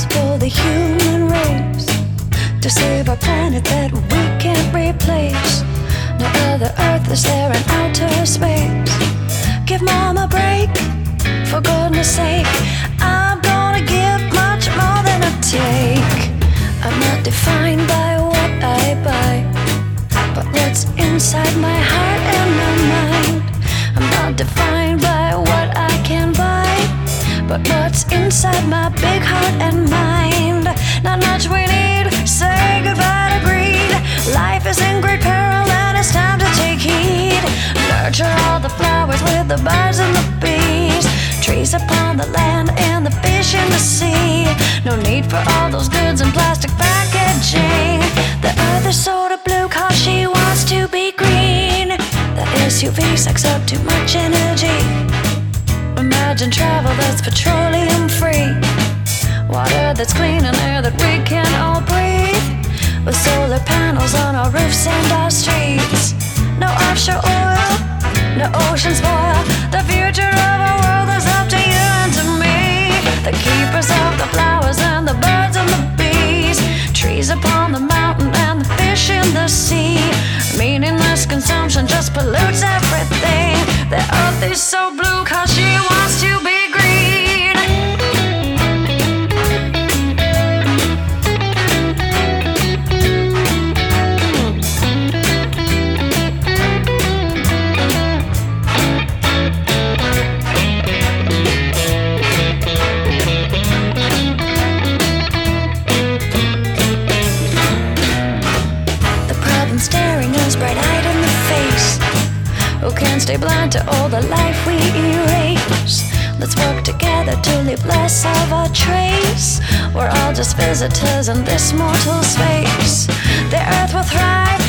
us for the human race, to save our planet that we can't replace. No other Earth is there in outer space. Give Mom a break, for goodness sake. I'm gonna give much more than I take. I'm not defined by what I buy, but what's inside my heart and my mind. I'm not defined by what I can buy, but what's inside my big heart and mind. Not much we need, say goodbye to greed. Life is in great peril and it's time to take heed. Nurture all the flowers with the birds and the bees, trees upon the land and the fish in the sea. No need for all those goods in plastic packaging. The earth is sort of blue cause she wants to be green. The SUV sucks up too much energy. Imagine travel that's petroleum free, water that's clean and air that we can all breathe, with solar panels on our roofs and our streets. No offshore oil, no ocean spoil. The future of our world is up to you and to me, the keepers of the flowers and the birds and the bees, trees upon the mountain and the fish in the sea. Meaningless consumption just pollutes everything. The earth is so blue cause she wants to be green. The problem staring us bright-eyed in the face. Who can stay blind to all the life we erase? Let's work together to leave less of a trace. We're all just visitors in this mortal space. The earth will thrive